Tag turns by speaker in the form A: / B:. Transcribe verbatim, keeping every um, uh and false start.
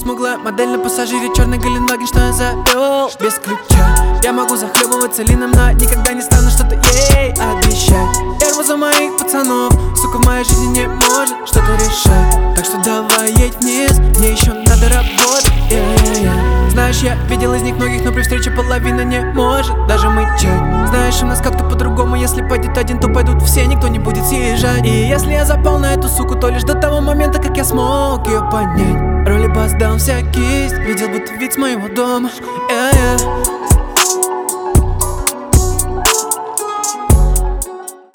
A: смуглая модель на пассажире, черный Гелендваген, что я завел без ключа. Я могу захлебываться лином, но никогда не стану что-то ей обещать. Я рву за моих пацанов, сука, в моей жизни не может что-то решать. Так что давай едь вниз, мне еще надо работать, yeah-yeah-yeah. Знаешь, я видел из них многих, но при встрече половина не может даже мычать. Знаешь, у нас как-то по-другому, если пойдет один, то пойдут все, никто не будет съезжать. И если я запал на эту суку, то лишь до того момента, как я смог ее понять. Роли бас дал всякий, видел будто вид с моего дома, yeah-yeah.